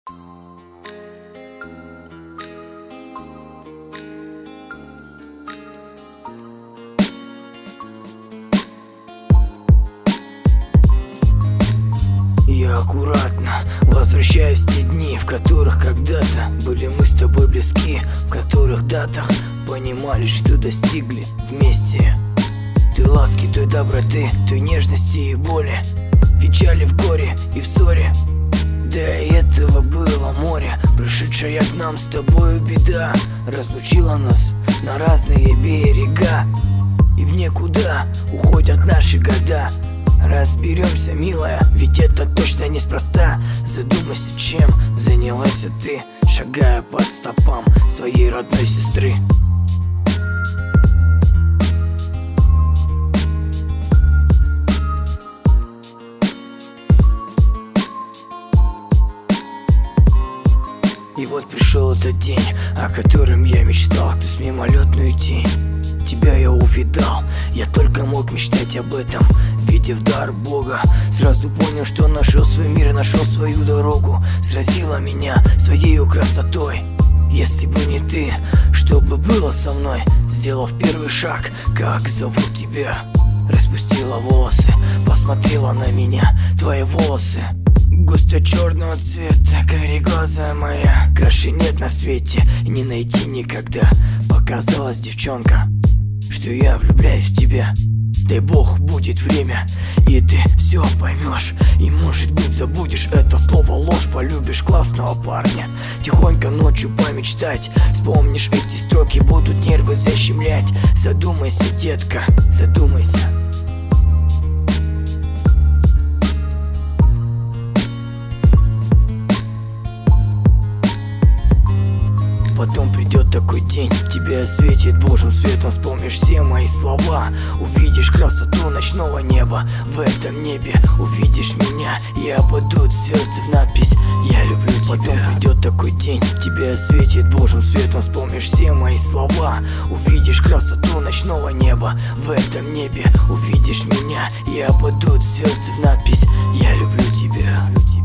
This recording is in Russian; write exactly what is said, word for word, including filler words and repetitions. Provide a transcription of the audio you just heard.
Я аккуратно возвращаюсь в те дни, в которых когда-то были мы с тобой близки, в которых датах понимали, что достигли вместе. Той ласки, той доброты, той нежности и боли, печали в горе и в ссоре. Да и этого было море, пришедшая к нам с тобою беда разлучила нас на разные берега, и в никуда уходят наши года. Разберемся, милая, ведь это точно неспроста. Задумайся, чем занялась ты, шагая по стопам своей родной сестры. И вот пришел этот день, о котором я мечтал, ты с мимолетную тень. Тебя я увидал, я только мог мечтать об этом, видев дар Бога. Сразу понял, что нашел свой мир, нашел свою дорогу. Сразила меня своей красотой. Если бы не ты, что бы было со мной? Сделав первый шаг, как зовут тебя? Распустила волосы, посмотрела на меня, твои волосы густо черного цвета, кореглазая моя. Краше нет на свете, не найти никогда. Показалась девчонка, что я влюбляюсь в тебя. Дай бог будет время, и ты все поймешь. И может быть забудешь это слово ложь, полюбишь классного парня. Тихонько ночью помечтать, вспомнишь эти строки, будут нервы защемлять. Задумайся, детка, задумайся. Потом придет такой день, тебе осветит Божьим светом, вспомнишь все мои слова. Увидишь красоту ночного неба, в этом небе увидишь меня, и опадут звезды в надпись «Я люблю тебя». Потом придет такой день, тебе осветит Божьим светом, вспомнишь все мои слова. Увидишь красоту ночного неба, в этом небе увидишь меня, и опадут звезды в надпись «Я люблю тебя».